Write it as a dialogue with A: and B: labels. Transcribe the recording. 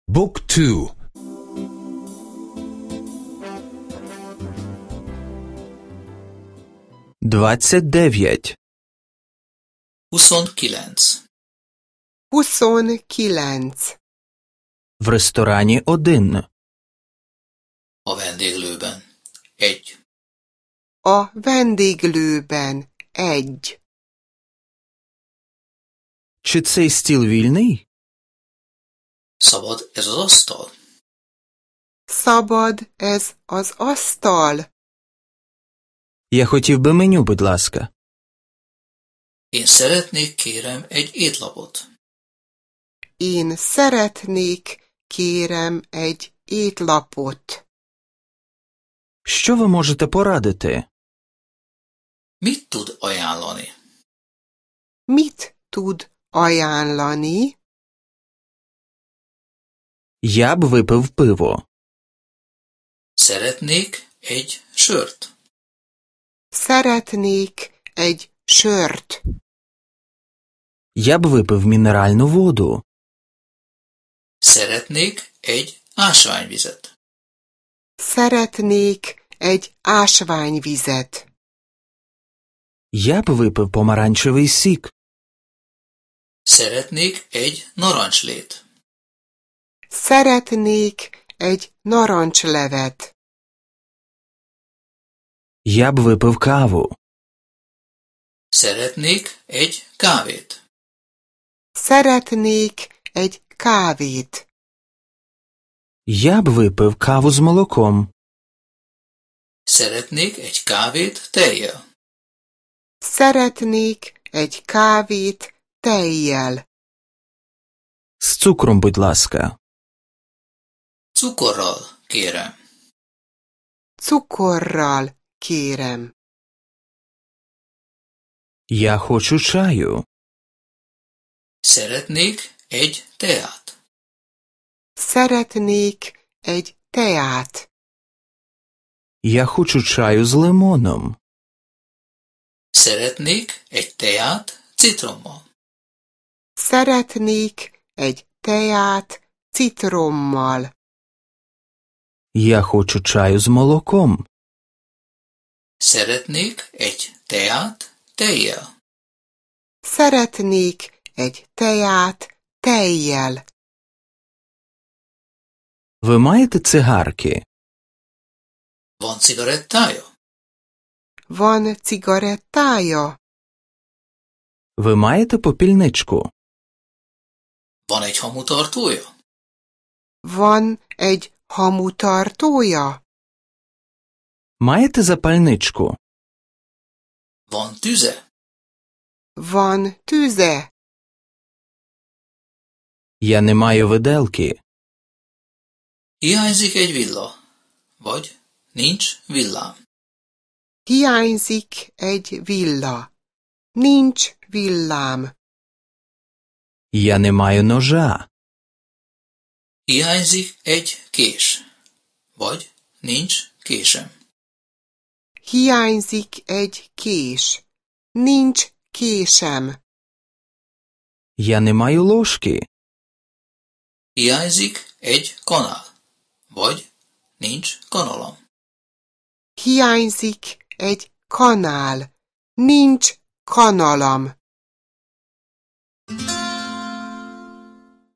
A: Book 2.
B: 29.
C: 29.
D: 29.
B: В ресторані 1.
C: A vendéglőben. 1.
D: A vendéglőben 1.
B: Чи цей стіл вільний?
C: Szabad ez az asztal?
D: Szabad ez az asztal?
B: Я хотів би меню, будь ласка.
C: Én szeretnék, kérem, egy étlapot.
D: Én szeretnék, kérem, egy étlapot.
B: Що ви можете порадити?
C: Mit tud ajánlani?
D: Mit tud ajánlani?
B: Я б випив пиво.
C: Szeretnék egy sört.
D: Szeretnék egy sört.
B: Я б випив мінеральну воду.
C: Szeretnék egy ásványvizet.
D: Szeretnék egy ásványvizet.
B: Я б випив помаранчевий сік.
C: Szeretnék egy narancslét.
D: Szeretnék egy narancslevet.
B: Я б випив каву.
C: Szeretnék egy kávét.
D: Szeretnék egy kávét.
B: Я б випив каву з молоком.
C: Szeretnék egy kávét tejjel.
D: Szeretnék egy kávét tejjel.
B: З цукром, будь ласка.
C: Cukorral, kérem.
D: Cukorral, kérem.
B: Я хочу чаю.
C: Szeretnék egy teát.
D: Szeretnék egy teát.
B: Я хочу чаю з лимоном.
C: Szeretnék egy teát citrommal.
D: Szeretnék egy teát citrommal.
B: Я хочу чаю з молоком.
C: Szeretnék egy teát tejjel.
D: Szeretnék egy teát tejjel.
B: Ви маєте цигарки?
C: Van cigarettája?
D: Van cigarettája?
B: Ви маєте попільничку?
C: Van egy hamutartója?
D: Van egy hamutartója?
B: Маєте запальничку?
C: Van tüze?
D: Van tüze?
B: Я не маю виделки.
C: Hiányzik egy villa. Vagy nincs villám.
D: Hiányzik egy villa. Nincs villám.
B: Я не маю ножа.
C: Hiányzik egy kés. Vagy nincs késem.
D: Hiányzik egy kés. Nincs késem.
B: Я не маю ложки.
C: Hiányzik egy kanál. Vagy nincs kanalam.
D: Hiányzik egy kanál. Nincs kanalam.